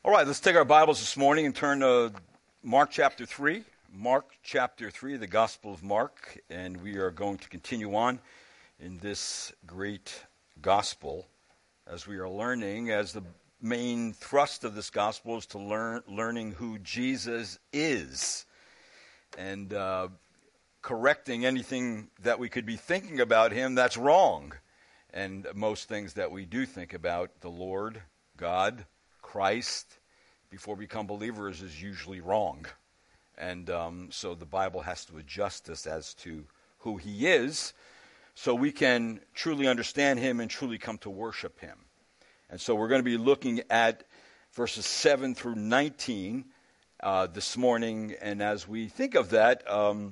All right, let's take our Bibles this morning and turn to Mark chapter 3. Mark chapter 3, the Gospel of Mark. And we are going to continue on in this great gospel as we are learning, as the main thrust of this gospel is to learning who Jesus is and correcting anything that we could be thinking about him that's wrong. And most things that we do think about the Lord, God, Christ, before we become believers is usually wrong. And so the Bible has to adjust us as to who he is so we can truly understand him and truly come to worship him. And so we're going to be looking at verses 7 through 19 this morning. And as we think of that,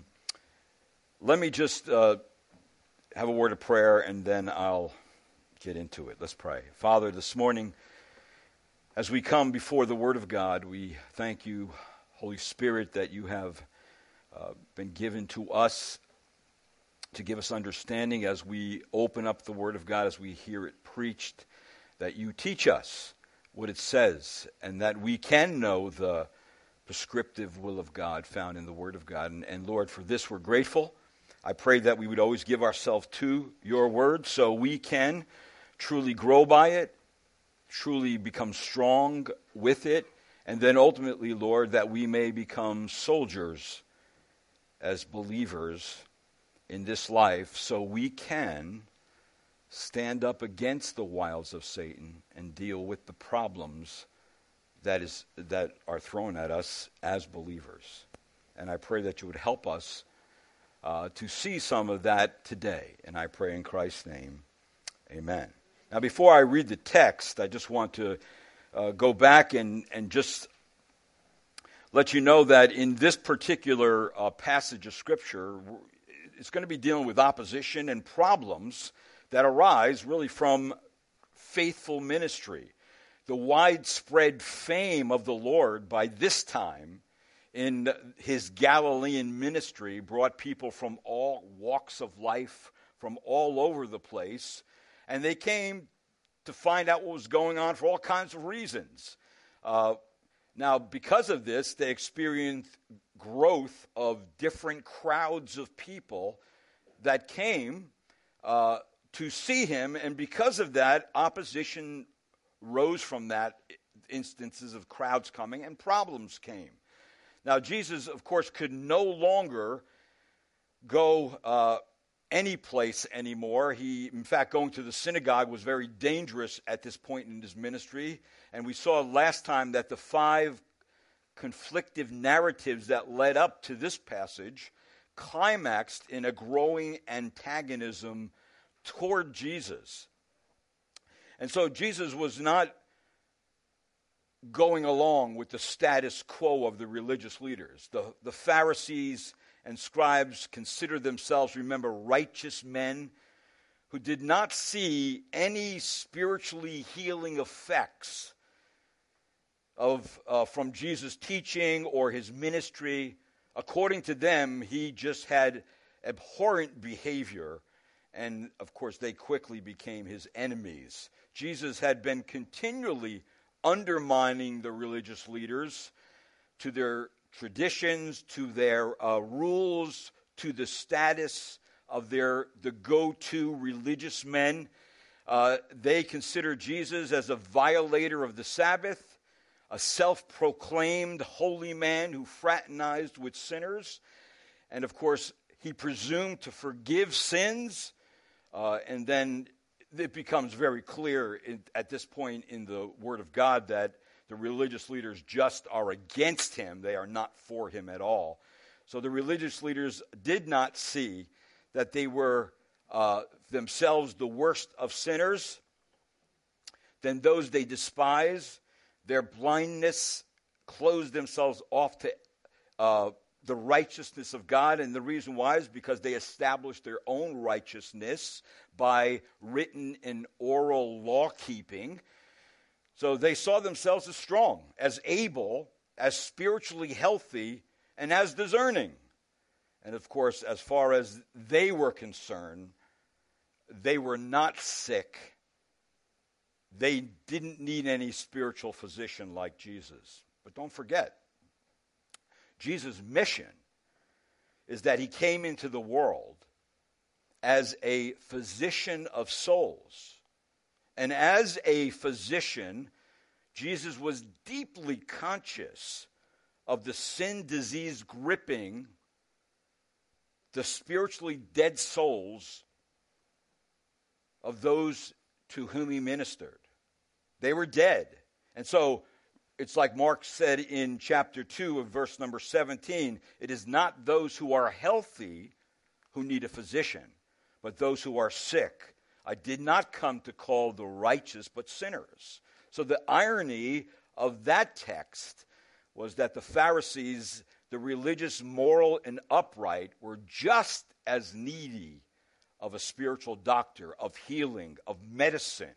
let me just have a word of prayer and then I'll get into it. Let's pray. Father, this morning, as we come before the Word of God, we thank you, Holy Spirit, that you have been given to us to give us understanding as we open up the Word of God, as we hear it preached, that you teach us what it says, and that we can know the prescriptive will of God found in the Word of God. And Lord, for this we're grateful. I pray that we would always give ourselves to your Word so we can truly grow by it, truly become strong with it, and then ultimately, Lord, that we may become soldiers as believers in this life so we can stand up against the wiles of Satan and deal with the problems that are thrown at us as believers. And I pray that you would help us to see some of that today. And I pray in Christ's name, amen. Now, before I read the text, I just want to go back and just let you know that in this particular passage of Scripture, it's going to be dealing with opposition and problems that arise really from faithful ministry. The widespread fame of the Lord by this time in his Galilean ministry brought people from all walks of life, from all over the place, and they came to find out what was going on for all kinds of reasons. Now, because of this, they experienced growth of different crowds of people that came to see him, and because of that, opposition rose from that, instances of crowds coming, and problems came. Now, Jesus, of course, could no longer go any place anymore. He, in fact, going to the synagogue was very dangerous at this point in his ministry. And we saw last time that the 5 conflictive narratives that led up to this passage climaxed in a growing antagonism toward Jesus. And so Jesus was not going along with the status quo of the religious leaders. The Pharisees and scribes considered themselves, remember, righteous men who did not see any spiritually healing effects from Jesus' teaching or his ministry. According to them, he just had abhorrent behavior, and of course they quickly became his enemies. Jesus had been continually undermining the religious leaders to their traditions, to their rules, to the status of the go-to religious men. They considered Jesus as a violator of the Sabbath, a self-proclaimed holy man who fraternized with sinners. And of course, he presumed to forgive sins. And then it becomes very clear at this point in the Word of God that the religious leaders just are against him. They are not for him at all. So the religious leaders did not see that they were themselves the worst of sinners than those they despise. Their blindness closed themselves off to the righteousness of God. And the reason why is because they established their own righteousness by written and oral law keeping. So they saw themselves as strong, as able, as spiritually healthy, and as discerning. And of course, as far as they were concerned, they were not sick. they didn't need any spiritual physician like Jesus. But don't forget, Jesus' mission is that he came into the world as a physician of souls. And as a physician, Jesus was deeply conscious of the sin disease gripping the spiritually dead souls of those to whom he ministered. They were dead. And so it's like Mark said in chapter 2 of verse number 17, it is not those who are healthy who need a physician, but those who are sick. I did not come to call the righteous, but sinners. So the irony of that text was that the Pharisees, the religious, moral, and upright, were just as needy of a spiritual doctor, of healing, of medicine,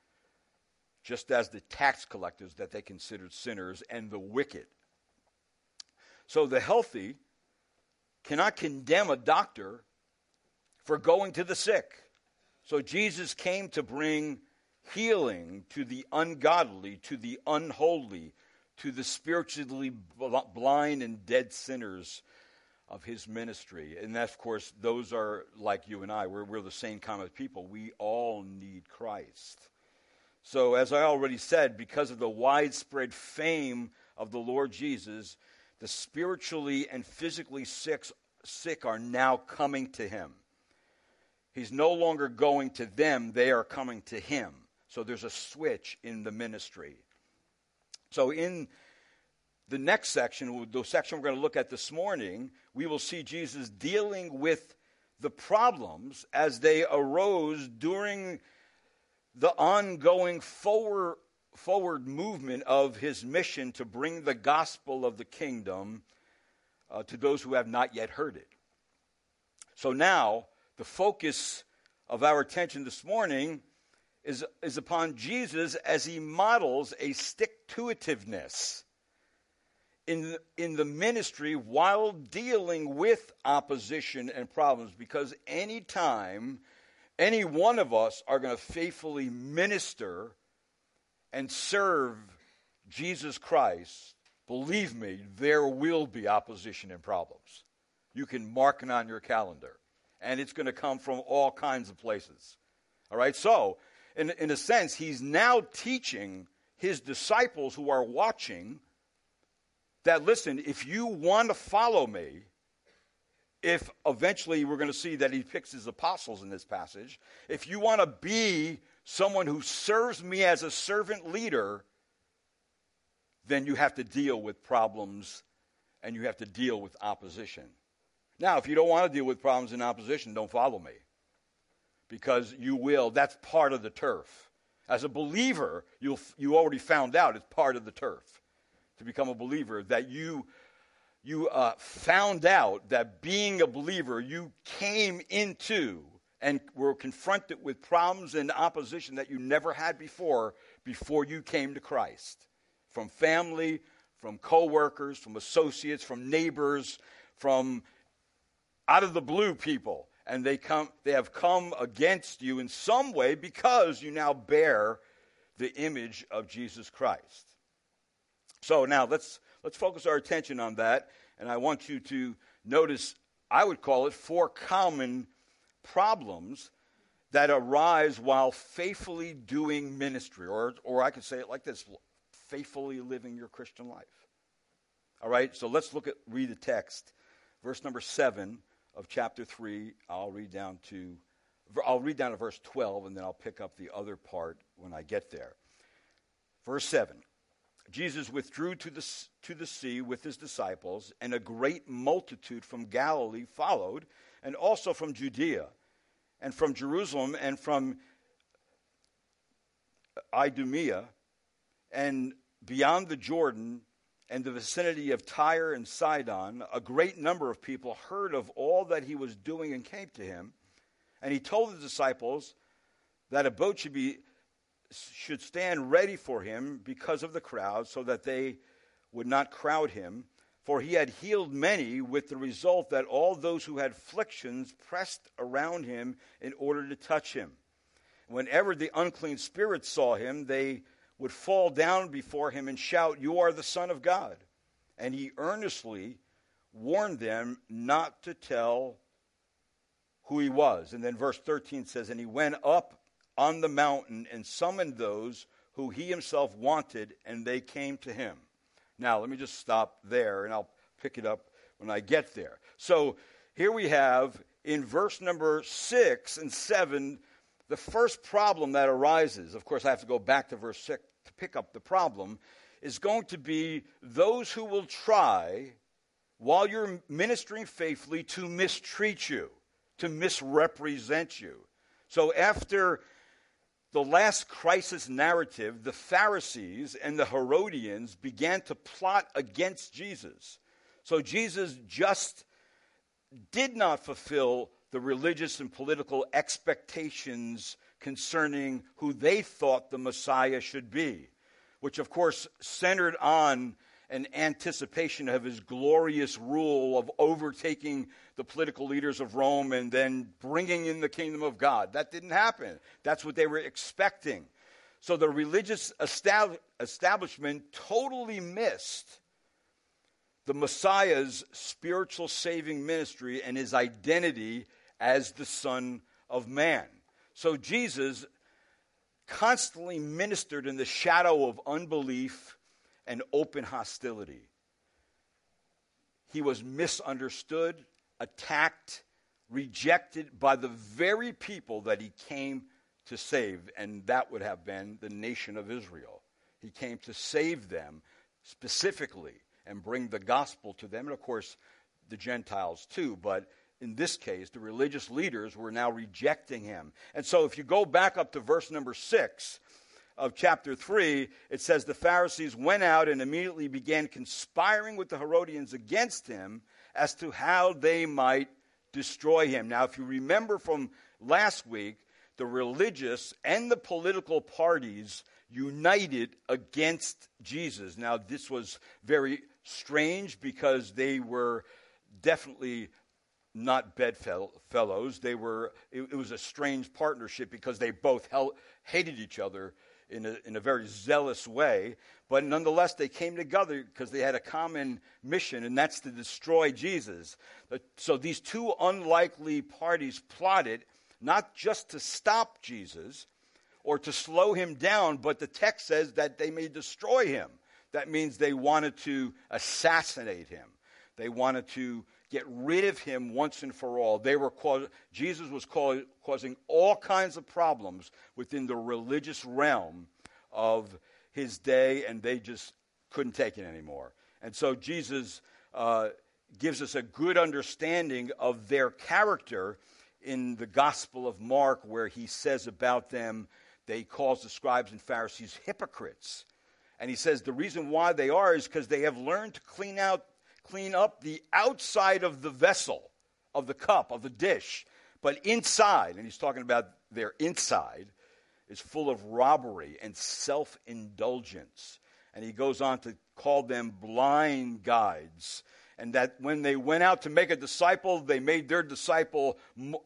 just as the tax collectors that they considered sinners and the wicked. So the healthy cannot condemn a doctor for going to the sick. So Jesus came to bring healing to the ungodly, to the unholy, to the spiritually blind and dead sinners of his ministry. And that, of course, those are like you and I. We're the same kind of people. We all need Christ. So as I already said, because of the widespread fame of the Lord Jesus, the spiritually and physically sick are now coming to him. He's no longer going to them, they are coming to him. So there's a switch in the ministry. So in the next section, the section we're going to look at this morning, we will see Jesus dealing with the problems as they arose during the ongoing forward movement of his mission to bring the gospel of the kingdom to those who have not yet heard it. So now, the focus of our attention this morning is upon Jesus as he models a stick-to-itiveness in the ministry while dealing with opposition and problems. Because anytime any one of us are going to faithfully minister and serve Jesus Christ, believe me, there will be opposition and problems. You can mark it on your calendar. And it's going to come from all kinds of places. All right, so in a sense, he's now teaching his disciples who are watching that, listen, if you want to follow me, if eventually we're going to see that he picks his apostles in this passage, if you want to be someone who serves me as a servant leader, then you have to deal with problems and you have to deal with opposition. Now, if you don't want to deal with problems and opposition, don't follow me. Because you will. That's part of the turf. As a believer, you already found out it's part of the turf. To become a believer, that you found out that being a believer, you came into and were confronted with problems and opposition that you never had before you came to Christ. From family, from co-workers, from associates, from neighbors, from out of the blue people, and they have come against you in some way because you now bear the image of Jesus Christ. So now let's focus our attention on that, and I want you to notice, I would call it 4 common problems that arise while faithfully doing ministry, or I could say it like this, faithfully living your Christian life. All right, so let's read the text, verse number 7 of chapter 3, I'll read down to verse 12, and then I'll pick up the other part when I get there. Verse 7, Jesus withdrew to the sea with his disciples, and a great multitude from Galilee followed, and also from Judea, and from Jerusalem, and from Idumea, and beyond the Jordan, and the vicinity of Tyre and Sidon. A great number of people heard of all that he was doing and came to him. And he told the disciples that a boat should stand ready for him because of the crowd, so that they would not crowd him. For he had healed many, with the result that all those who had afflictions pressed around him in order to touch him. whenever the unclean spirits saw him, they would fall down before him and shout, "You are the Son of God." And he earnestly warned them not to tell who he was. And then verse 13 says, "And he went up on the mountain and summoned those who he himself wanted, and they came to him." Now, let me just stop there, and I'll pick it up when I get there. So here we have, in verse number 6 and 7, the first problem that arises. Of course, I have to go back to verse 6 to pick up the problem, is going to be those who will try, while you're ministering faithfully, to mistreat you, to misrepresent you. So after the last crisis narrative, the Pharisees and the Herodians began to plot against Jesus. So Jesus just did not fulfill the religious and political expectations concerning who they thought the Messiah should be, which of course centered on an anticipation of his glorious rule of overtaking the political leaders of Rome and then bringing in the kingdom of God. That didn't happen. That's what they were expecting. So the religious establishment totally missed the Messiah's spiritual saving ministry and his identity as the Son of Man. So Jesus constantly ministered in the shadow of unbelief and open hostility. He was misunderstood, attacked, rejected by the very people that he came to save, and that would have been the nation of Israel. He came to save them specifically and bring the gospel to them, and of course the Gentiles too, but in this case the religious leaders were now rejecting him. And so if you go back up to verse number 6 of chapter 3, it says the Pharisees went out and immediately began conspiring with the Herodians against him as to how they might destroy him. Now, if you remember from last week, the religious and the political parties united against Jesus. Now, this was very strange because they were definitely not bedfellows. It was a strange partnership because they both hated each other in a very zealous way, but nonetheless they came together because they had a common mission, and that's to destroy Jesus. So these two unlikely parties plotted not just to stop Jesus or to slow him down, but the text says that they may destroy him. That means they wanted to assassinate him. They wanted to get rid of him once and for all. Jesus was causing all kinds of problems within the religious realm of his day, and they just couldn't take it anymore. And so Jesus gives us a good understanding of their character in the Gospel of Mark, where he says about them, they calls the scribes and Pharisees hypocrites. And he says the reason why they are is because they have learned to clean up the outside of the vessel, of the cup, of the dish. But inside, and he's talking about their inside, is full of robbery and self-indulgence. And he goes on to call them blind guides. And that when they went out to make a disciple, they made their disciple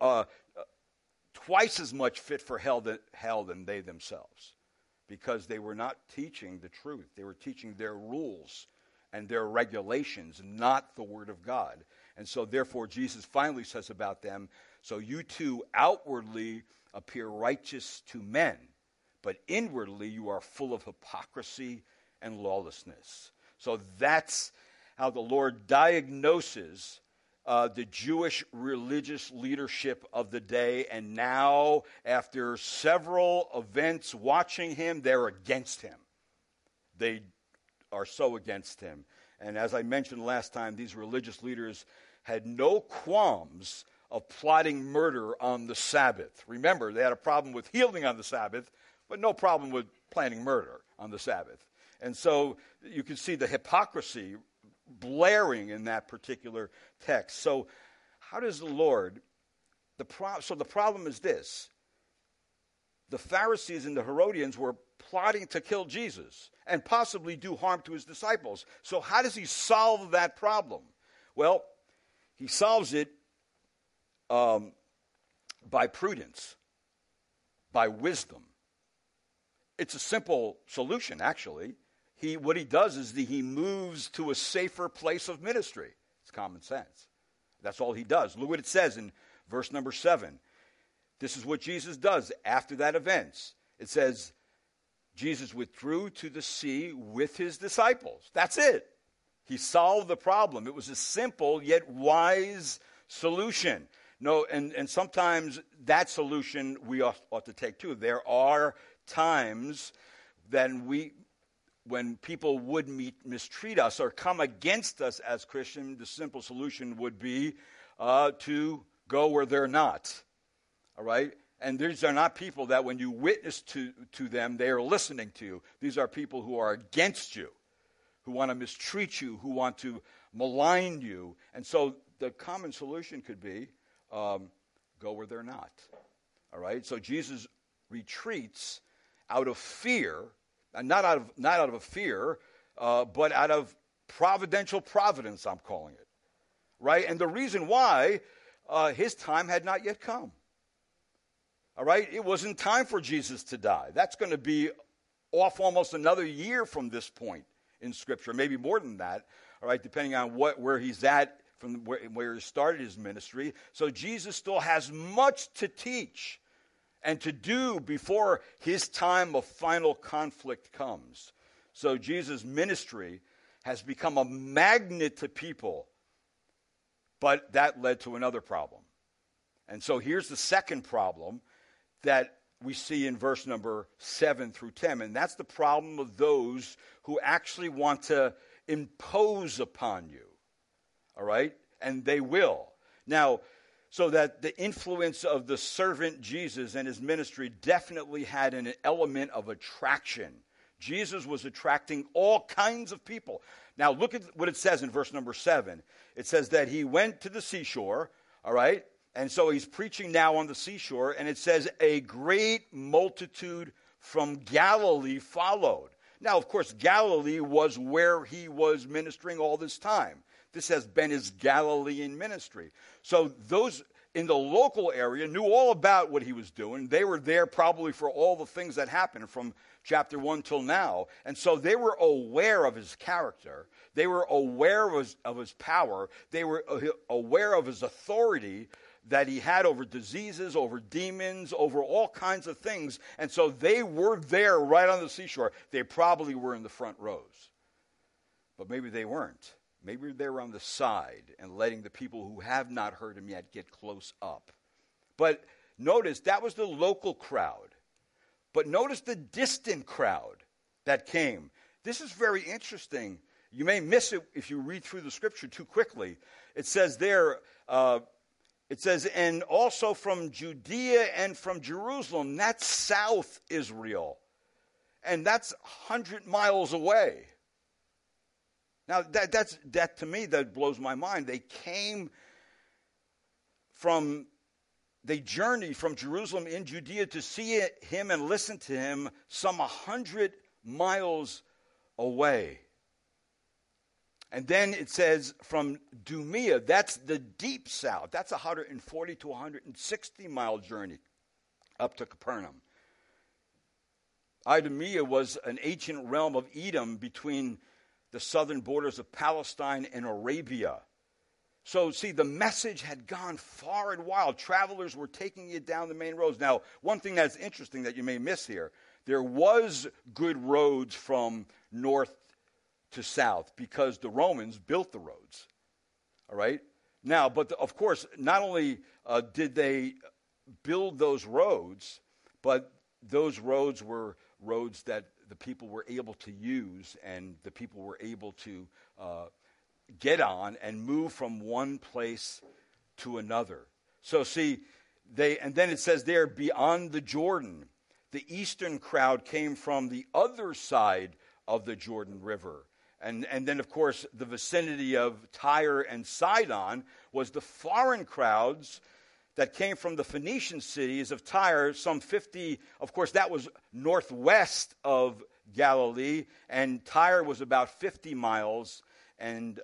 twice as much fit for hell than they themselves. Because they were not teaching the truth. They were teaching their rules and their regulations, not the Word of God. And so therefore Jesus finally says about them, so you too outwardly appear righteous to men, but inwardly you are full of hypocrisy and lawlessness. So that's how the Lord diagnoses the Jewish religious leadership of the day. And now, after several events watching him, they're against him. They are so against him. And as I mentioned last time, these religious leaders had no qualms of plotting murder on the Sabbath. Remember, they had a problem with healing on the Sabbath, but no problem with planning murder on the Sabbath. And so you can see the hypocrisy blaring in that particular text. So how does the Lord, so the problem is this. The Pharisees and the Herodians were plotting to kill Jesus and possibly do harm to his disciples. So how does he solve that problem? Well, he solves it by prudence. by wisdom. It's a simple solution, actually. What he does is he moves to a safer place of ministry. It's common sense. That's all he does. Look what it says in verse number 7. This is what Jesus does after that event. It says, Jesus withdrew to the sea with his disciples. That's it. He solved the problem. It was a simple yet wise solution. No, and sometimes that solution we ought to take too. There are times when people would mistreat us or come against us as Christians, the simple solution would be to go where they're not. All right? And these are not people that when you witness to them, they are listening to you. These are people who are against you, who want to mistreat you, who want to malign you. And so the common solution could be go where they're not. All right? So Jesus retreats out of fear, and not out of a fear, but out of providential providence, I'm calling it. Right? And the reason why, his time had not yet come. All right? It wasn't time for Jesus to die. That's going to be off almost another year from this point in Scripture, maybe more than that, all right, depending on where he's at from where he started his ministry. So Jesus still has much to teach and to do before his time of final conflict comes. So Jesus' ministry has become a magnet to people, but that led to another problem. And so here's the second problem that we see in verse number 7 through 10, and that's the problem of those who actually want to impose upon you, all right? And they will. Now, so that the influence of the servant Jesus and his ministry definitely had an element of attraction. Jesus was attracting all kinds of people. Now, look at what it says in verse number 7. It says that he went to the seashore, all right? And so he's preaching now on the seashore, and it says a great multitude from Galilee followed. Now, of course, Galilee was where he was ministering all this time. This has been his Galilean ministry. So those in the local area knew all about what he was doing. They were there probably for all the things that happened from chapter 1 till now. And so they were aware of his character. They were aware of his power. They were aware of his authority that he had over diseases, over demons, over all kinds of things. And so they were there right on the seashore. They probably were in the front rows. But maybe they weren't. Maybe they were on the side and letting the people who have not heard him yet get close up. But notice that was the local crowd. But notice the distant crowd that came. This is very interesting. You may miss it if you read through the scripture too quickly. It says there, and also from Judea and from Jerusalem. That's South Israel. And that's 100 miles away. Now, that to me, that blows my mind. They journeyed from Jerusalem in Judea to see him and listen to him some 100 miles away. And then it says from Idumea, that's the deep south. That's 140 to 160 mile journey up to Capernaum. Idumea was an ancient realm of Edom between the southern borders of Palestine and Arabia. So, see, the message had gone far and wide. Travelers were taking it down the main roads. Now, one thing that's interesting that you may miss here, there was good roads from north to south because the Romans built the roads. All right? Now, but of course, not only did they build those roads, but those roads were roads that the people were able to use and the people were able to get on and move from one place to another. So see, and then it says there, beyond the Jordan, the eastern crowd came from the other side of the Jordan River. And then, of course, the vicinity of Tyre and Sidon was the foreign crowds that came from the Phoenician cities of Tyre, some 50, of course, that was northwest of Galilee, and Tyre was about 50 miles, and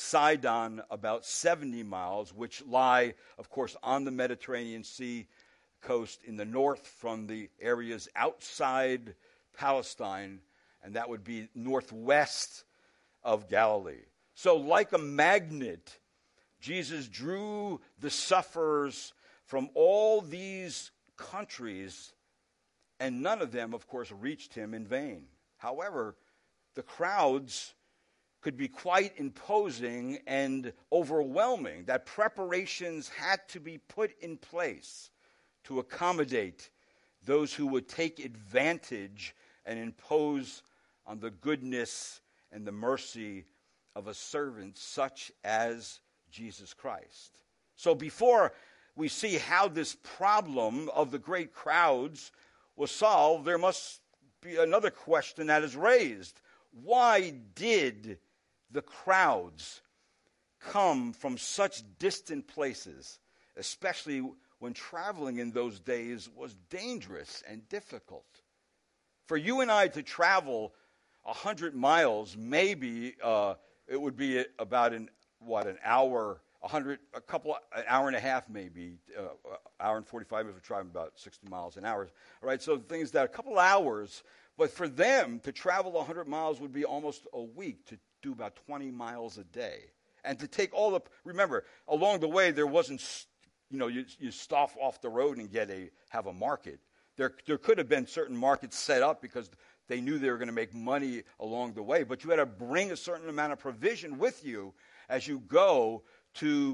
Sidon about 70 miles, which lie, of course, on the Mediterranean Sea, coast in the north from the areas outside Palestine, and that would be northwest of Galilee. So like a magnet, Jesus drew the sufferers from all these countries, and none of them, of course, reached him in vain. However, the crowds could be quite imposing and overwhelming, that preparations had to be put in place to accommodate those who would take advantage and impose on the goodness and the mercy of a servant such as Jesus Christ. So before we see how this problem of the great crowds was solved, there must be another question that is raised. Why did the crowds come from such distant places, especially when traveling in those days was dangerous and difficult? For you and I to travel 100 miles, maybe it would be about an hour, an hour and a half maybe, hour and 45 minutes, we're traveling about 60 miles an hour. All right, so things that a couple hours, but for them to travel 100 miles would be almost a week, to do about 20 miles a day. And to take remember, along the way there wasn't, you stop off the road and have a market. There could have been certain markets set up because they knew they were going to make money along the way, but you had to bring a certain amount of provision with you as you go to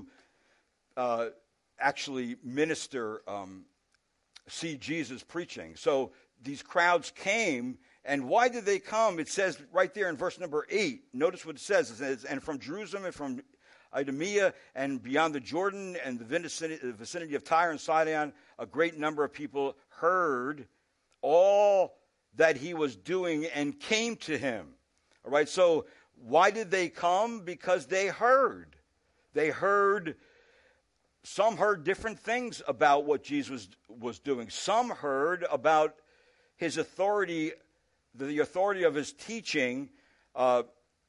actually minister, see Jesus preaching. So these crowds came, and why did they come? It says right there in verse number 8, notice what it says. It says, and from Jerusalem and from Idumea and beyond the Jordan and the vicinity of Tyre and Sidon, a great number of people heard all that he was doing and came to him. All right, so why did they come? Because they heard. Some heard different things about what Jesus was doing. Some heard about his authority, the authority of his teaching, a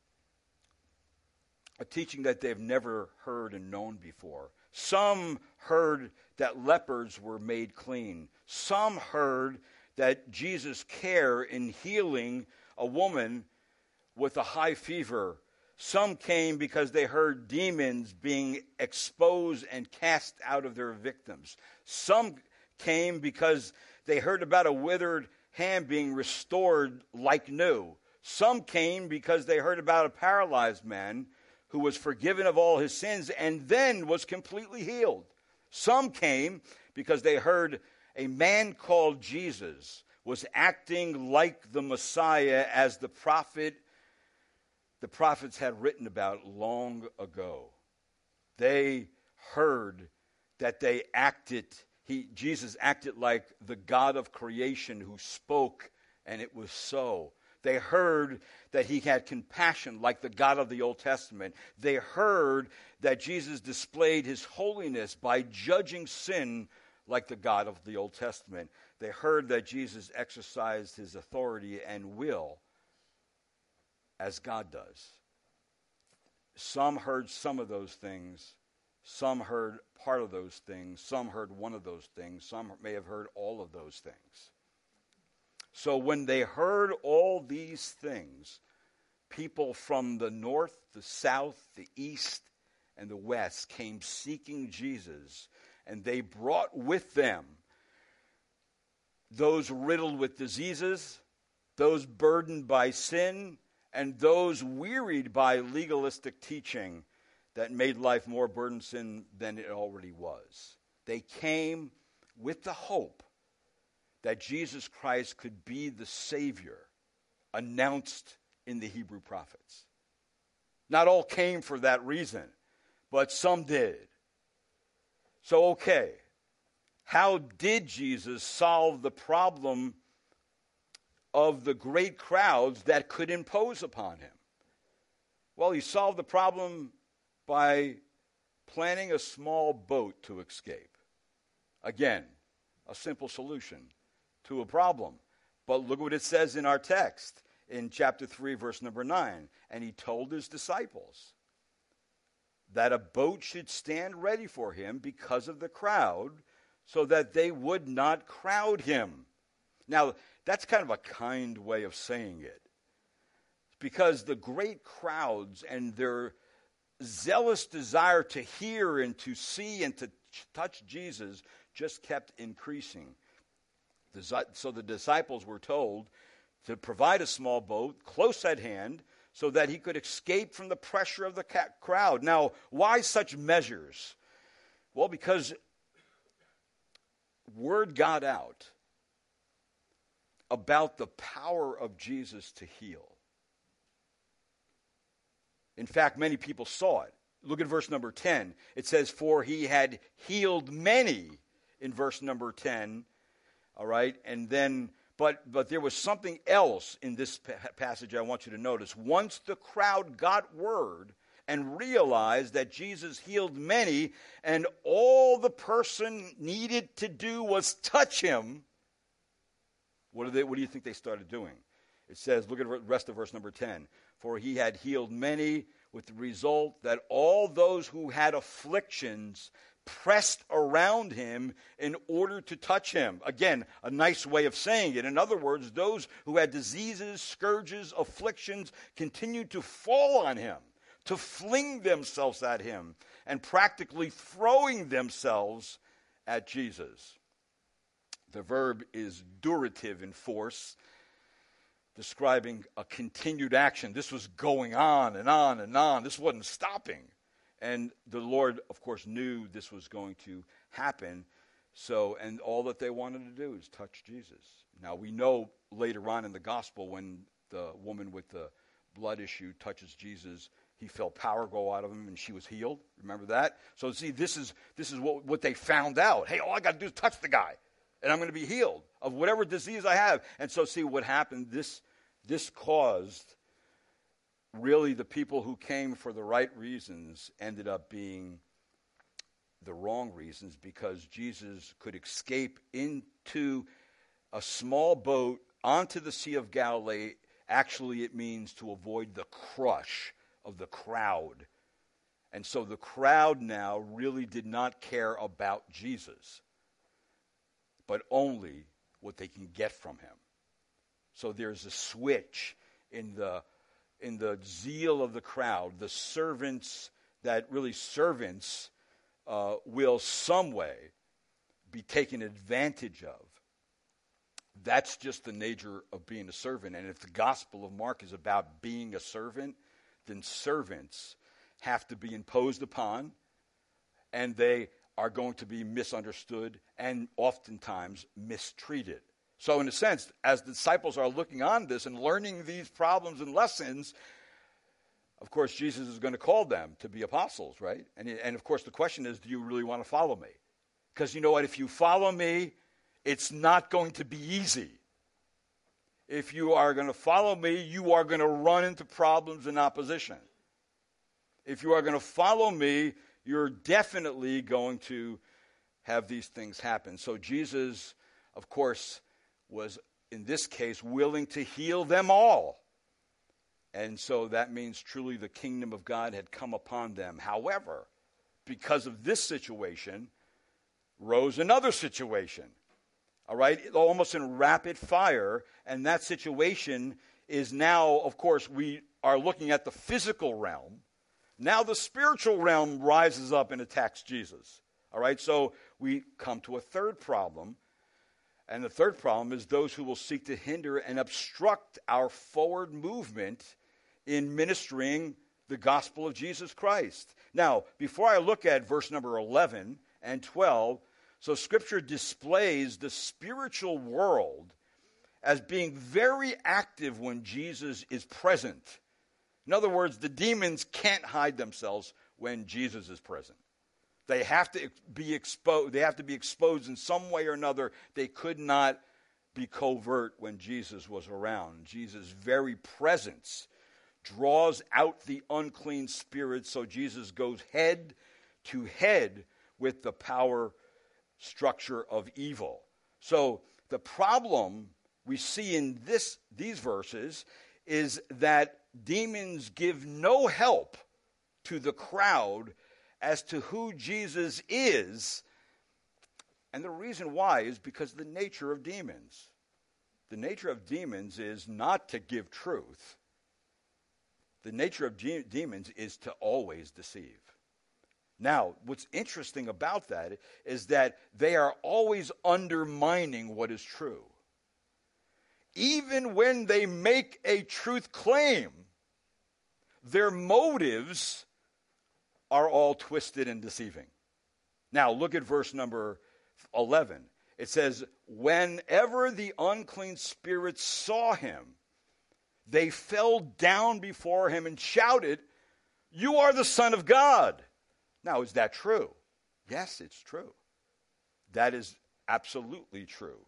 teaching that they've never heard and known before. Some heard that lepers were made clean. Some heard that Jesus' care in healing a woman with a high fever. Some came because they heard demons being exposed and cast out of their victims. Some came because they heard about a withered hand being restored like new. Some came because they heard about a paralyzed man who was forgiven of all his sins and then was completely healed. Some came because they heard a man called Jesus was acting like the Messiah, as the prophets had written about long ago. They heard that Jesus acted like the God of creation who spoke, and it was so. They heard that he had compassion like the God of the Old Testament. They heard that Jesus displayed his holiness by judging sin like the God of the Old Testament. They heard that Jesus exercised his authority and will as God does. Some heard some of those things. Some heard part of those things. Some heard one of those things. Some may have heard all of those things. So when they heard all these things, people from the north, the south, the east, and the west came seeking Jesus, and they brought with them those riddled with diseases, those burdened by sin, and those wearied by legalistic teaching that made life more burdensome than it already was. They came with the hope that Jesus Christ could be the Savior announced in the Hebrew prophets. Not all came for that reason, but some did. So, okay, how did Jesus solve the problem of the great crowds that could impose upon him? Well, he solved the problem by planning a small boat to escape. Again, a simple solution to a problem. But look what it says in our text in chapter 3, verse number 9. And he told his disciples that a boat should stand ready for him because of the crowd, so that they would not crowd him. Now, that's kind of a kind way of saying it, because the great crowds and their zealous desire to hear and to see and to touch Jesus just kept increasing. So the disciples were told to provide a small boat close at hand so that he could escape from the pressure of the crowd. Now, why such measures? Well, because word got out about the power of Jesus to heal. In fact, many people saw it. Look at verse number 10. It says, for he had healed many in verse number 10. All right? And then, but there was something else in this passage I want you to notice. Once the crowd got word and realized that Jesus healed many, and all the person needed to do was touch him, what do you think they started doing? It says, look at the rest of verse number 10. For he had healed many, with the result that all those who had afflictions pressed around him in order to touch him. Again, a nice way of saying it. In other words, those who had diseases, scourges, afflictions continued to fall on him, to fling themselves at him, and practically throwing themselves at Jesus. The verb is durative in force, describing a continued action. This was going on and on and on. This wasn't stopping. And the Lord, of course, knew this was going to happen. So, and all that they wanted to do is touch Jesus. Now, we know later on in the gospel when the woman with the blood issue touches Jesus, he felt power go out of him and she was healed. Remember that? So, see, this is what they found out. Hey, all I got to do is touch the guy, and I'm going to be healed of whatever disease I have. And so, see, what happened, this caused really the people who came for the right reasons ended up being the wrong reasons, because Jesus could escape into a small boat onto the Sea of Galilee. Actually, it means to avoid the crush of the crowd. And so the crowd now really did not care about Jesus, but only what they can get from him. So there's a switch in the zeal of the crowd. The servants will some way be taken advantage of. That's just the nature of being a servant. And if the Gospel of Mark is about being a servant, then servants have to be imposed upon, and they are going to be misunderstood and oftentimes mistreated. So in a sense, as the disciples are looking on this and learning these problems and lessons, of course, Jesus is going to call them to be apostles, right? And of course, the question is, do you really want to follow me? Because you know what? If you follow me, it's not going to be easy. If you are going to follow me, you are going to run into problems and opposition. If you are going to follow me, you're definitely going to have these things happen. So Jesus, of course, was, in this case, willing to heal them all. And so that means truly the kingdom of God had come upon them. However, because of this situation, rose another situation. All right? Almost in rapid fire. And that situation is now, of course, we are looking at the physical realm. Now the spiritual realm rises up and attacks Jesus. All right? So we come to a third problem. And the third problem is those who will seek to hinder and obstruct our forward movement in ministering the gospel of Jesus Christ. Now, before I look at verse number 11 and 12, so Scripture displays the spiritual world as being very active when Jesus is present. In other words, the demons can't hide themselves when Jesus is present. They have to be exposed. They have to be exposed in some way or another. They could not be covert when Jesus was around. Jesus' very presence draws out the unclean spirits, so Jesus goes head to head with the power structure of evil. So the problem we see in these verses is that demons give no help to the crowd as to who Jesus is, And the reason why is because of the nature of demons. The nature of demons is not to give truth. The nature of demons is to always deceive. Now, what's interesting about that is that they are always undermining what is true. Even when they make a truth claim, their motives are all twisted and deceiving. Now, look at verse number 11. It says, whenever the unclean spirits saw him, they fell down before him and shouted, "You are the Son of God." Now, is that true? Yes, it's true. That is absolutely true.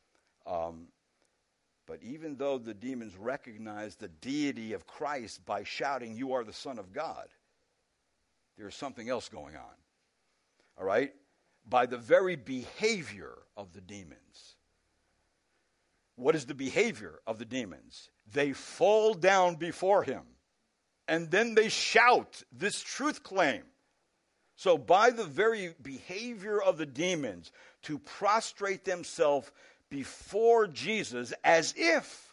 But even though the demons recognize the deity of Christ by shouting, "You are the Son of God," there's something else going on. All right? By the very behavior of the demons. What is the behavior of the demons? They fall down before him, and then they shout this truth claim. So by the very behavior of the demons, to prostrate themselves before Jesus as if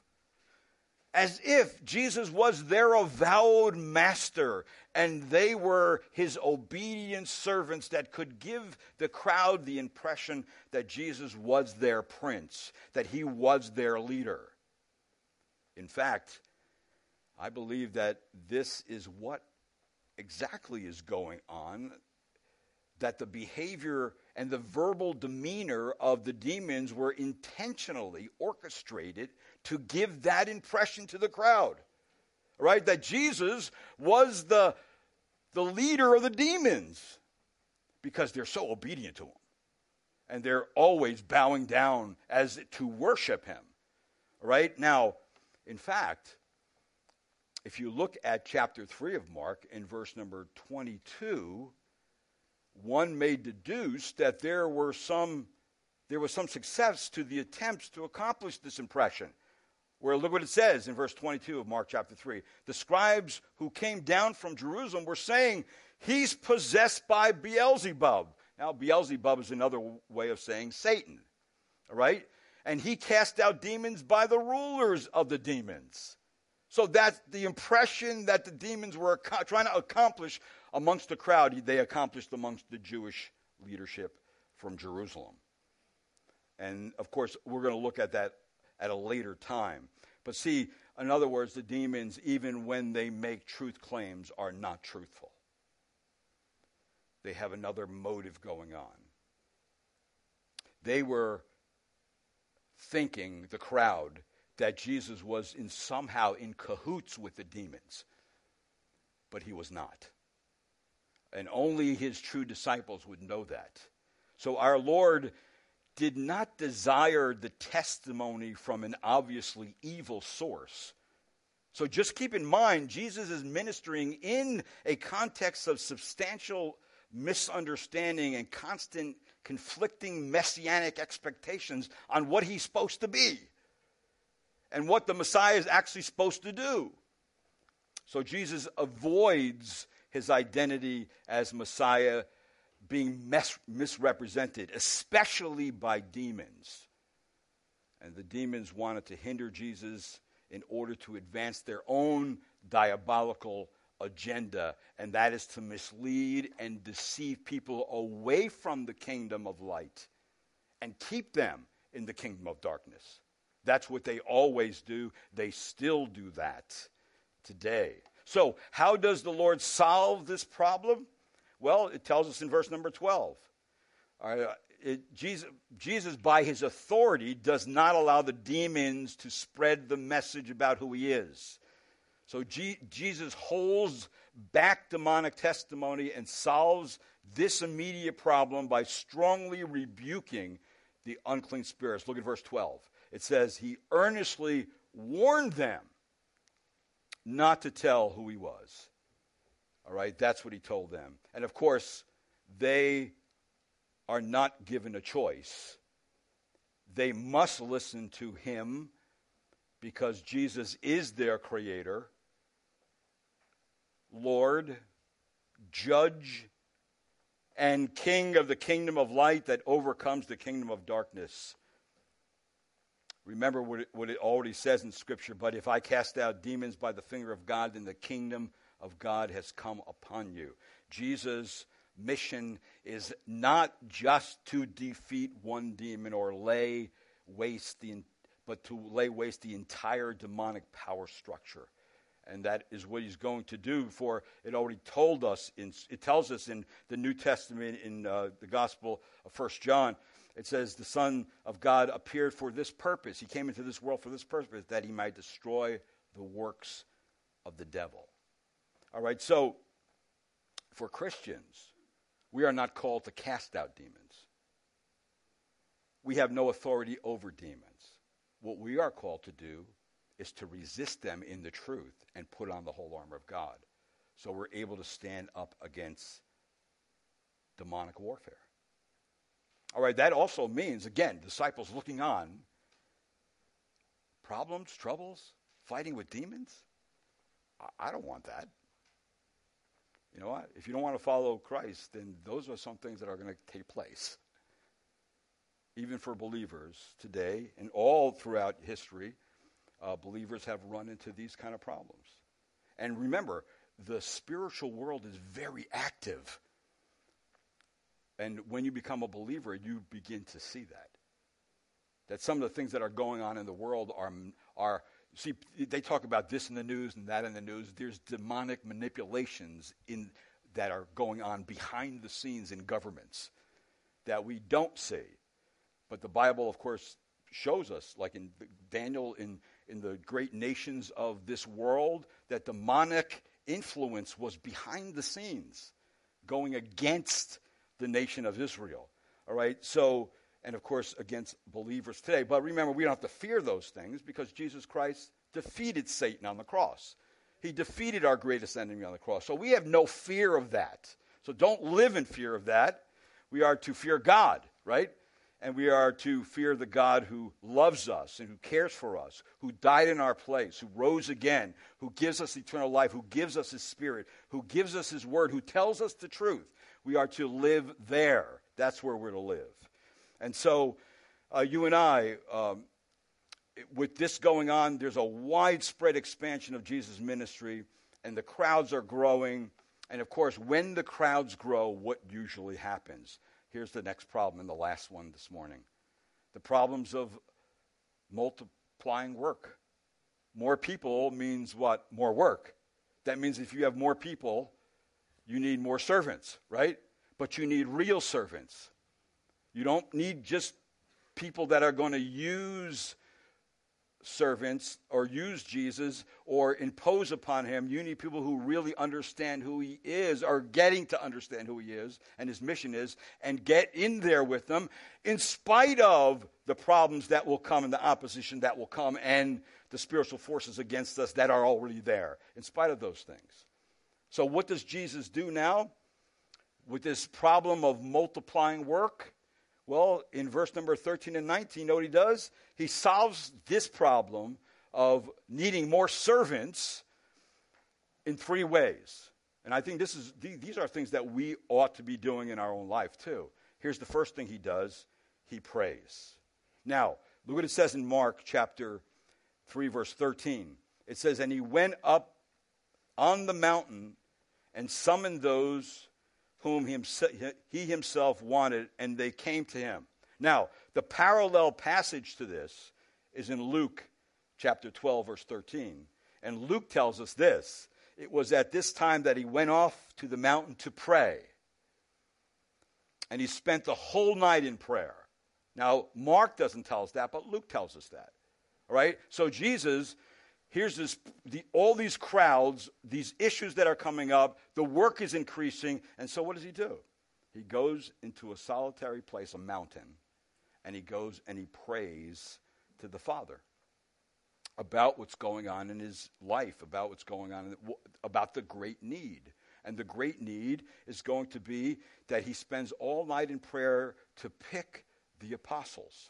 Jesus was their avowed master and they were his obedient servants that could give the crowd the impression that Jesus was their prince, that he was their leader. In fact, I believe that this is what exactly is going on, that the behavior and the verbal demeanor of the demons were intentionally orchestrated to give that impression to the crowd. Right? That Jesus was the leader of the demons because they're so obedient to him. And they're always bowing down as to worship him. Right? Now, in fact, if you look at chapter 3 of Mark in verse number 22, one may deduce that there was some success to the attempts to accomplish this impression. Where look what it says in verse 22 of Mark chapter 3. The scribes who came down from Jerusalem were saying, "He's possessed by Beelzebub." Now, Beelzebub is another way of saying Satan. All right? And he cast out demons by the rulers of the demons. So that's the impression that the demons were trying to accomplish amongst the crowd. They accomplished amongst the Jewish leadership from Jerusalem. And, of course, we're going to look at that at a later time. But see, in other words, the demons, even when they make truth claims, are not truthful. They have another motive going on. They were thinking, the crowd, that Jesus was somehow in cahoots with the demons. But he was not. And only his true disciples would know that. So our Lord did not desire the testimony from an obviously evil source. So just keep in mind, Jesus is ministering in a context of substantial misunderstanding and constant conflicting messianic expectations on what he's supposed to be and what the Messiah is actually supposed to do. So Jesus avoids his identity as Messiah being misrepresented, especially by demons. And the demons wanted to hinder Jesus in order to advance their own diabolical agenda, and that is to mislead and deceive people away from the kingdom of light and keep them in the kingdom of darkness. That's what they always do. They still do that today. So how does the Lord solve this problem? Well, it tells us in verse number 12. Jesus, by his authority, does not allow the demons to spread the message about who he is. So Jesus holds back demonic testimony and solves this immediate problem by strongly rebuking the unclean spirits. Look at verse 12. It says, he earnestly warned them not to tell who he was. All right, that's what he told them. And of course, they are not given a choice. They must listen to him because Jesus is their creator, Lord, judge, and king of the kingdom of light that overcomes the kingdom of darkness. Remember what it already says in Scripture, but if I cast out demons by the finger of God, then the kingdom of God has come upon you. Jesus' mission is not just to defeat one demon or lay waste but to lay waste the entire demonic power structure. And that is what he's going to do, for it already it tells us in the New Testament, in the Gospel of 1 John, it says the Son of God appeared for this purpose. He came into this world for this purpose, that he might destroy the works of the devil. All right, so for Christians, we are not called to cast out demons. We have no authority over demons. What we are called to do is to resist them in the truth and put on the whole armor of God, so we're able to stand up against demonic warfare. All right, that also means, again, disciples looking on, problems, troubles, fighting with demons. I don't want that. You know what? If you don't want to follow Christ, then those are some things that are going to take place. Even for believers today and all throughout history, believers have run into these kind of problems. And remember, the spiritual world is very active. And when you become a believer, you begin to see that. That some of the things that are going on in the world are see, they talk about this in the news and that in the news. There's demonic manipulations that are going on behind the scenes in governments that we don't see. But the Bible, of course, shows us, like in Daniel, in the great nations of this world, that demonic influence was behind the scenes going against the nation of Israel. All right? So, and of course, against believers today. But remember, we don't have to fear those things because Jesus Christ defeated Satan on the cross. He defeated our greatest enemy on the cross. So we have no fear of that. So don't live in fear of that. We are to fear God, right? And we are to fear the God who loves us and who cares for us, who died in our place, who rose again, who gives us eternal life, who gives us his Spirit, who gives us his word, who tells us the truth. We are to live there. That's where we're to live. And so you and I, with this going on, there's a widespread expansion of Jesus' ministry, and the crowds are growing. And of course, when the crowds grow, what usually happens? Here's the next problem, and the last one this morning. The problems of multiplying work. More people means what? More work. That means if you have more people, you need more servants, right? But you need real servants. You don't need just people that are going to use servants or use Jesus or impose upon him. You need people who really understand who he is, or getting to understand who he is and his mission is, and get in there with them in spite of the problems that will come and the opposition that will come and the spiritual forces against us that are already there, in spite of those things. So what does Jesus do now with this problem of multiplying work? Well, in verse number 13 and 19, you know what he does? He solves this problem of needing more servants in three ways. And I think these are things that we ought to be doing in our own life too. Here's the first thing he does. He prays. Now, look what it says in Mark chapter 3, verse 13. It says, and he went up on the mountain and summoned those whom he himself wanted, and they came to him. Now, the parallel passage to this is in Luke chapter 12, verse 13. And Luke tells us this. It was at this time that he went off to the mountain to pray. And he spent the whole night in prayer. Now, Mark doesn't tell us that, but Luke tells us that. All right? So Jesus, here's all these crowds, these issues that are coming up, the work is increasing, and so what does he do? He goes into a solitary place, a mountain, and he goes and he prays to the Father about what's going on in his life, about what's going on, about the great need. And the great need is going to be that he spends all night in prayer to pick the apostles,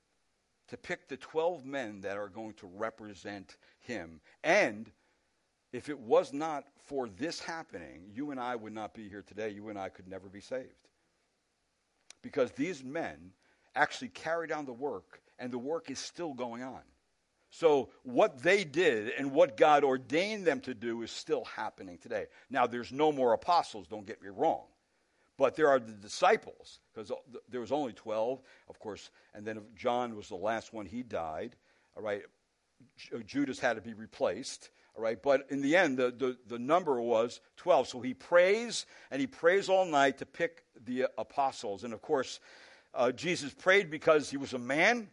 to pick the 12 men that are going to represent him. And if it was not for this happening, you and I would not be here today. You and I could never be saved. Because these men actually carried on the work, and the work is still going on. So what they did and what God ordained them to do is still happening today. Now, there's no more apostles, don't get me wrong. But there are the disciples, because there was only 12, of course, and then John was the last one. He died, all right. Judas had to be replaced, all right. But in the end, the number was 12. So he prays, and he prays all night to pick the apostles. And, of course, Jesus prayed because he was a man.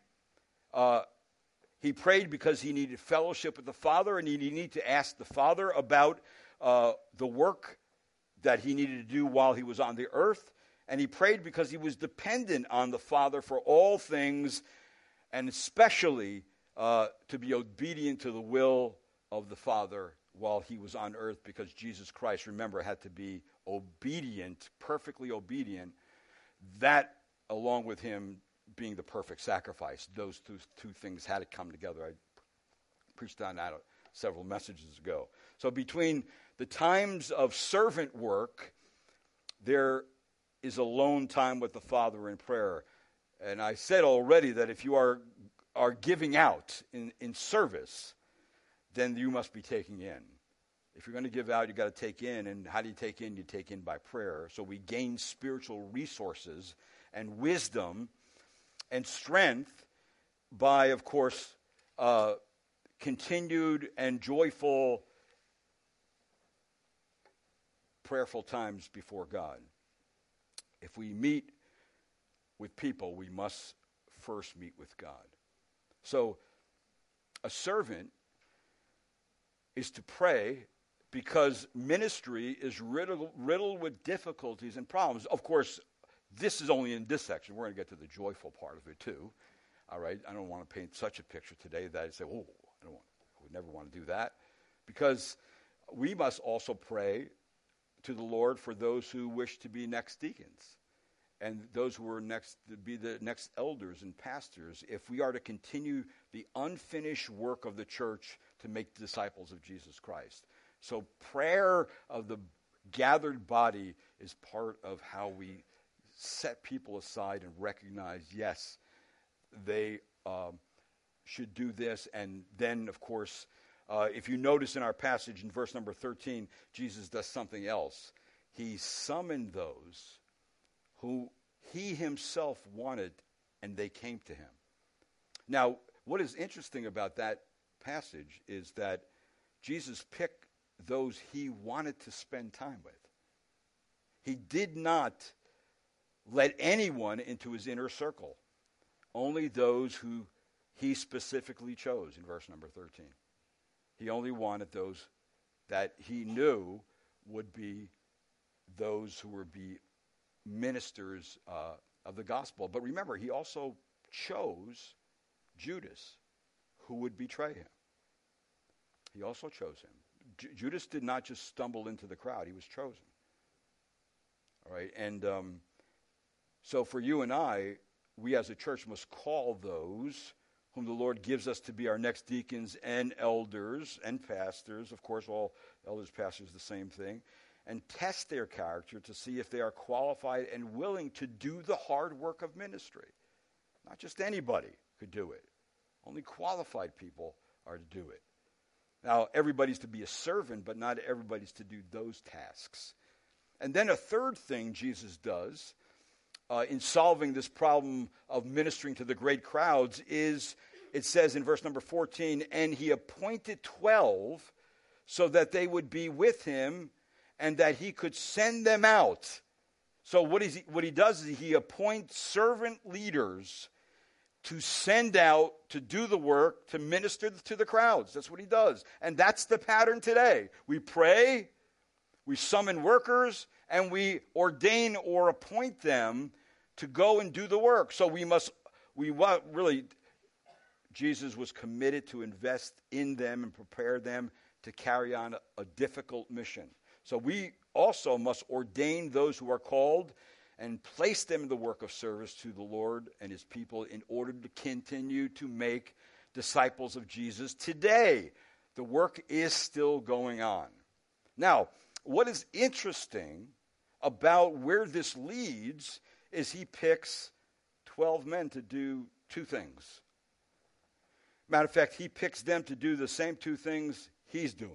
He prayed because he needed fellowship with the Father, and he needed to ask the Father about the work that he needed to do while he was on the earth. And he prayed because he was dependent on the Father for all things, and especially to be obedient to the will of the Father while he was on earth, because Jesus Christ, remember, had to be obedient, perfectly obedient. That, along with him being the perfect sacrifice, those two things had to come together. I preached on that several messages ago. So between the times of servant work, there is alone time with the Father in prayer. And I said already that if you are giving out in service, then you must be taking in. If you're going to give out, you've got to take in. And how do you take in? You take in by prayer. So we gain spiritual resources and wisdom and strength by, of course, continued and joyful, prayerful times before God. If we meet with people, we must first meet with God. So a servant is to pray because ministry is riddled with difficulties and problems. Of course, this is only in this section. We're going to get to the joyful part of it too. All right? I don't want to paint such a picture today that I say, I would never want to do that. Because we must also pray to the Lord for those who wish to be next deacons and those who are next to be the next elders and pastors, if we are to continue the unfinished work of the church to make disciples of Jesus Christ. So prayer of the gathered body is part of how we set people aside and recognize, yes, they should do this. And then, of course, if you notice in our passage in verse number 13, Jesus does something else. He summoned those who he himself wanted, and they came to him. Now, what is interesting about that passage is that Jesus picked those he wanted to spend time with. He did not let anyone into his inner circle, only those who he specifically chose in verse number 13. He only wanted those that he knew would be those who would be ministers of the gospel. But remember, he also chose Judas, who would betray him. He also chose him. Judas did not just stumble into the crowd. He was chosen. All right, and so for you and I, we as a church must call those whom the Lord gives us to be our next deacons and elders and pastors. Of course, all elders, pastors, the same thing. And test their character to see if they are qualified and willing to do the hard work of ministry. Not just anybody could do it. Only qualified people are to do it. Now, everybody's to be a servant, but not everybody's to do those tasks. And then a third thing Jesus does in solving this problem of ministering to the great crowds is, it says in verse number 14, and he appointed 12 so that they would be with him and that he could send them out. So what he does is he appoints servant leaders to send out, to do the work, to minister to the crowds. That's what he does. And that's the pattern today. We pray, we summon workers, and we ordain or appoint them to go and do the work. So Jesus was committed to invest in them and prepare them to carry on a difficult mission. So we also must ordain those who are called and place them in the work of service to the Lord and his people in order to continue to make disciples of Jesus today. The work is still going on. Now, what is interesting about where this leads is he picks 12 men to do two things. Matter of fact, he picks them to do the same two things he's doing.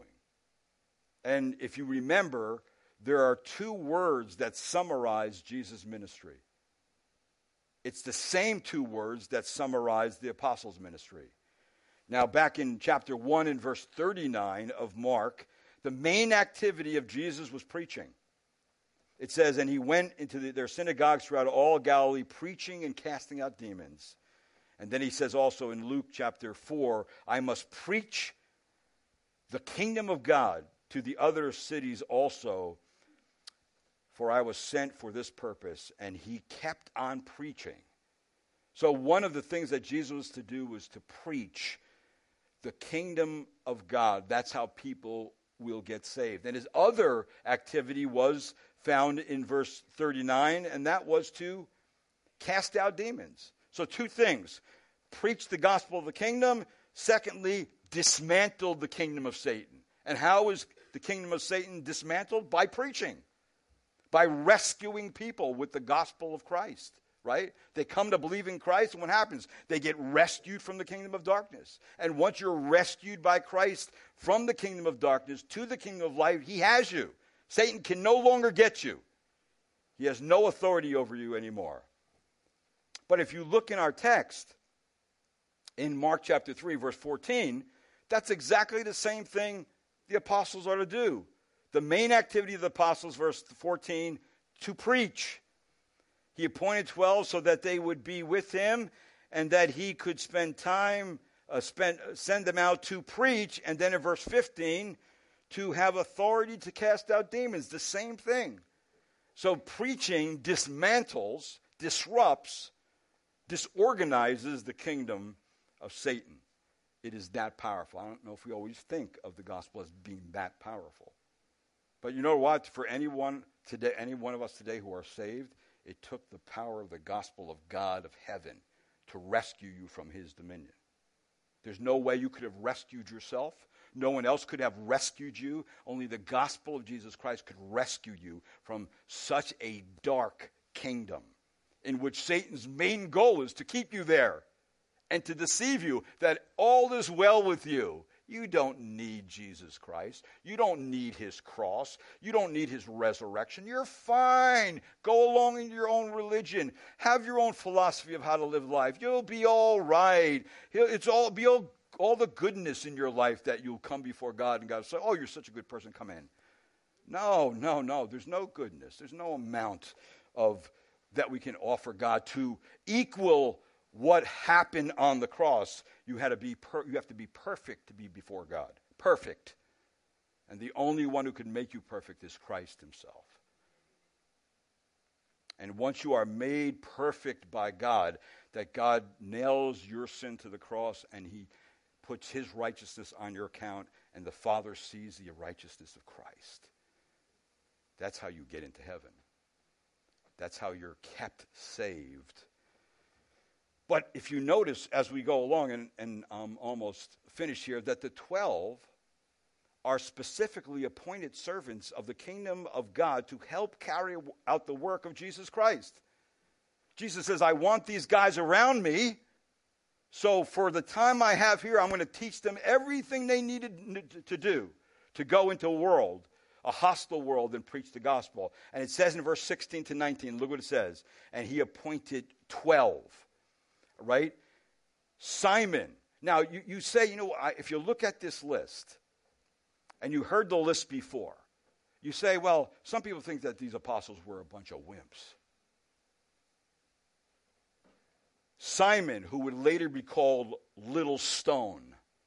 And if you remember, there are two words that summarize Jesus' ministry. It's the same two words that summarize the apostles' ministry. Now, back in chapter 1 and verse 39 of Mark, the main activity of Jesus was preaching. It says, and he went into their synagogues throughout all Galilee, preaching and casting out demons. And then he says also in Luke chapter 4, I must preach the kingdom of God to the other cities also, for I was sent for this purpose. And he kept on preaching. So one of the things that Jesus was to do was to preach the kingdom of God. That's how people will get saved. And his other activity was found in verse 39, and that was to cast out demons. So two things: preach the gospel of the kingdom. Secondly, dismantle the kingdom of Satan. And how is the kingdom of Satan dismantled? By preaching, by rescuing people with the gospel of Christ, right? They come to believe in Christ, and what happens? They get rescued from the kingdom of darkness. And once you're rescued by Christ from the kingdom of darkness to the kingdom of light, he has you. Satan can no longer get you. He has no authority over you anymore. But if you look in our text, in Mark chapter 3, verse 14, that's exactly the same thing the apostles are to do. The main activity of the apostles, verse 14, to preach. He appointed 12 so that they would be with him and that he could send them out to preach. And then in verse 15, to have authority to cast out demons. The same thing. So preaching dismantles, disrupts, disorganizes the kingdom of Satan. It is that powerful. I don't know if we always think of the gospel as being that powerful. But you know what? For any one of us today who are saved, it took the power of the gospel of God of heaven to rescue you from his dominion. There's no way you could have rescued yourself. No one else could have rescued you. Only the gospel of Jesus Christ could rescue you from such a dark kingdom in which Satan's main goal is to keep you there and to deceive you that all is well with you. You don't need Jesus Christ. You don't need his cross. You don't need his resurrection. You're fine. Go along in your own religion. Have your own philosophy of how to live life. You'll be all right. It's all the goodness in your life that you'll come before God and God will say, oh, you're such a good person, come in. No. There's no goodness. There's no amount of that we can offer God to equal what happened on the cross. You have to be perfect to be before God. Perfect. And the only one who can make you perfect is Christ himself. And once you are made perfect by God, that God nails your sin to the cross and he puts his righteousness on your account, and the Father sees the righteousness of Christ. That's how you get into heaven. That's how you're kept saved. But if you notice as we go along, and I'm almost finished here, that the 12 are specifically appointed servants of the kingdom of God to help carry out the work of Jesus Christ. Jesus says, I want these guys around me, so for the time I have here, I'm going to teach them everything they needed to do to go into a hostile world, and preach the gospel. And it says in verse 16 to 19, look what it says. And he appointed 12. Right? Simon. Now, you say, if you look at this list, and you heard the list before, you say, well, some people think that these apostles were a bunch of wimps. Simon, who would later be called Little Stone.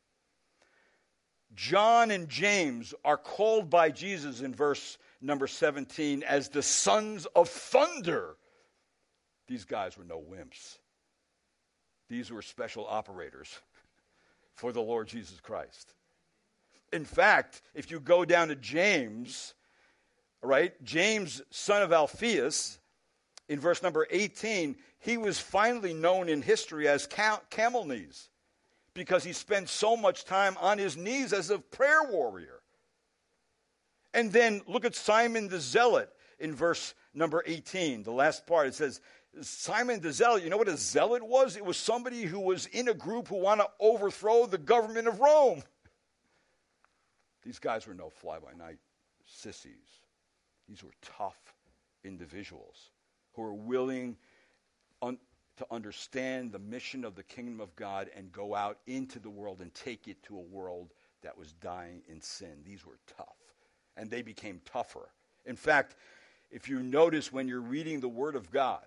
John and James are called by Jesus in verse number 17 as the sons of thunder. These guys were no wimps. These were special operators for the Lord Jesus Christ. In fact, if you go down to James, right, James, son of Alphaeus, in verse number 18, he was finally known in history as Camel Knees, because he spent so much time on his knees as a prayer warrior. And then look at Simon the Zealot in verse number 18, the last part. It says, Simon the Zealot, you know what a zealot was? It was somebody who was in a group who wanted to overthrow the government of Rome. These guys were no fly-by-night sissies. These were tough individuals who were willing to understand the mission of the kingdom of God and go out into the world and take it to a world that was dying in sin. These were tough, and they became tougher. In fact, if you notice when you're reading the Word of God,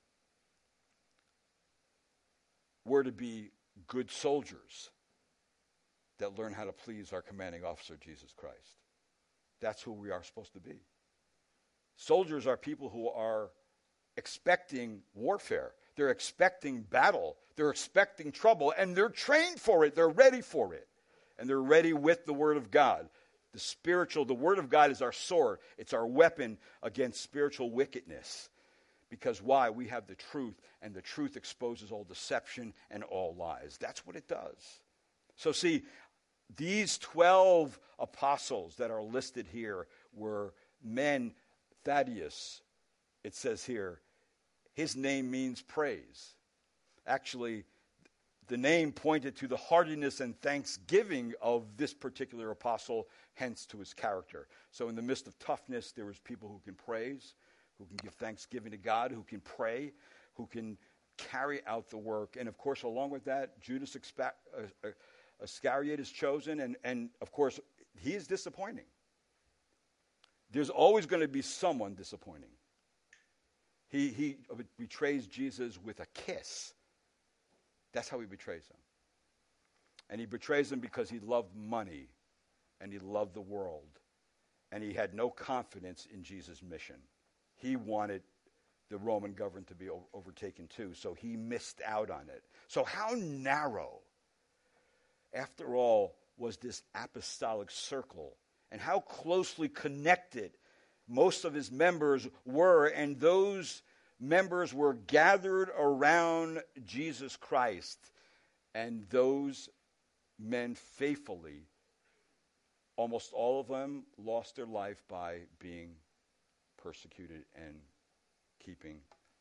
we're to be good soldiers that learn how to please our commanding officer, Jesus Christ. That's who we are supposed to be. Soldiers are people who are expecting warfare. They're expecting battle. They're expecting trouble, and they're trained for it. They're ready for it. And they're ready with the Word of God. The Word of God is our sword. It's our weapon against spiritual wickedness. Because why? We have the truth, and the truth exposes all deception and all lies. That's what it does. So see, these 12 apostles that are listed here were men. Thaddeus, it says here, his name means praise. Actually, the name pointed to the heartiness and thanksgiving of this particular apostle, hence to his character. So in the midst of toughness, there was people who can praise, who can give thanksgiving to God, who can pray, who can carry out the work. And of course, along with that, Judas Iscariot is chosen, and of course, he is disappointing. There's always going to be someone disappointing. He betrays Jesus with a kiss. That's how he betrays him. And he betrays him because he loved money, and he loved the world, and he had no confidence in Jesus' mission. He wanted the Roman government to be overtaken too, so he missed out on it. So how narrow, after all, was this apostolic circle, and how closely connected most of his members were, and those members were gathered around Jesus Christ, and those men faithfully, almost all of them lost their life by being persecuted and keeping.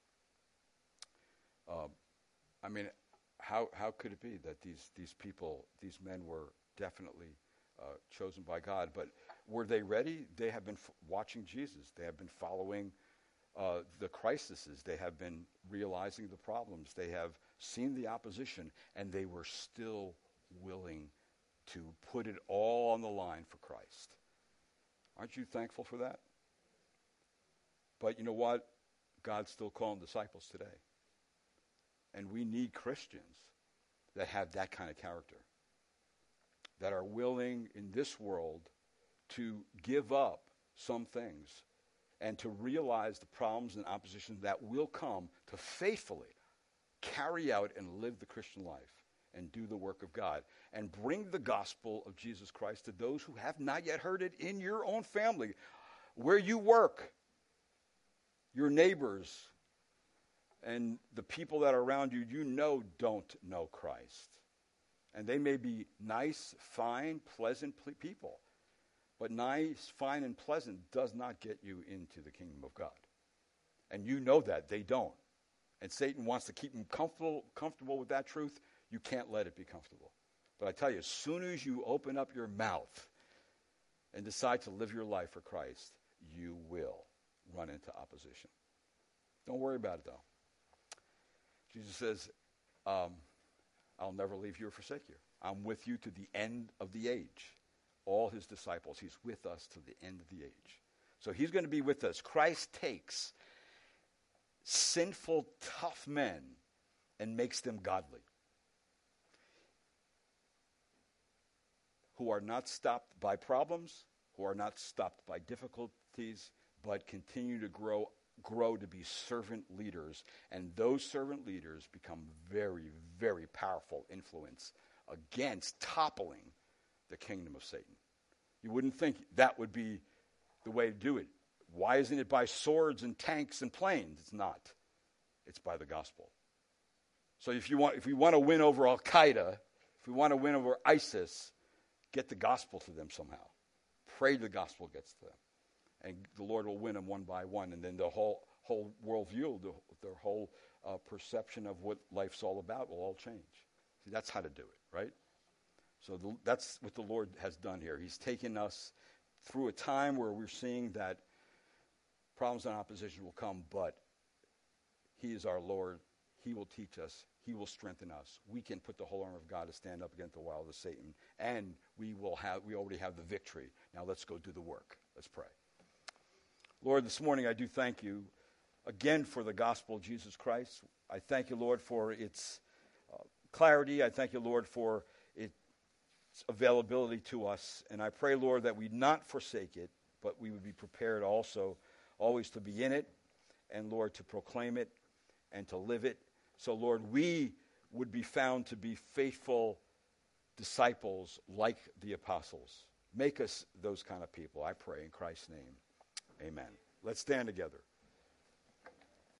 How could it be that these people, these men were definitely chosen by God? But were they ready? They have been watching Jesus. They have been following the crises. They have been realizing the problems. They have seen the opposition, and they were still willing to put it all on the line for Christ. Aren't you thankful for that? But you know what? God's still calling disciples today. And we need Christians that have that kind of character, that are willing in this world to give up some things and to realize the problems and opposition that will come, to faithfully carry out and live the Christian life and do the work of God and bring the gospel of Jesus Christ to those who have not yet heard it in your own family, where you work, your neighbors, and the people that are around you, don't know Christ. And they may be nice, fine, pleasant people. But nice, fine, and pleasant does not get you into the kingdom of God. And you know that. They don't. And Satan wants to keep them comfortable with that truth. You can't let it be comfortable. But I tell you, as soon as you open up your mouth and decide to live your life for Christ, you will run into opposition. Don't worry about it, though. Jesus says, I'll never leave you or forsake you. I'm with you to the end of the age. All his disciples, he's with us to the end of the age. So he's going to be with us. Christ takes sinful, tough men and makes them godly, who are not stopped by problems, who are not stopped by difficulties, but continue to grow to be servant leaders. And those servant leaders become very, very powerful influence against toppling the kingdom of Satan. You wouldn't think that would be the way to do it. Why isn't it by swords and tanks and planes? It's not. It's by the gospel. So if we want to win over Al-Qaeda, If we want to win over ISIS, get the gospel to them somehow. Pray the gospel gets to them. And the Lord will win them one by one. And then the whole worldview, their whole perception of what life's all about will all change. See, that's how to do it, right? So that's what the Lord has done here. He's taken us through a time where we're seeing that problems and opposition will come, but He is our Lord. He will teach us. He will strengthen us. We can put the whole armor of God to stand up against the wiles of Satan, and we already have the victory. Now let's go do the work. Let's pray. Lord, this morning I do thank you again for the gospel of Jesus Christ. I thank you, Lord, for its clarity. I thank you, Lord, for its availability to us. And I pray, Lord, that we not forsake it, but we would be prepared also always to be in it, and, Lord, to proclaim it and to live it. So, Lord, we would be found to be faithful disciples like the apostles. Make us those kind of people, I pray, in Christ's name. Amen. Let's stand together.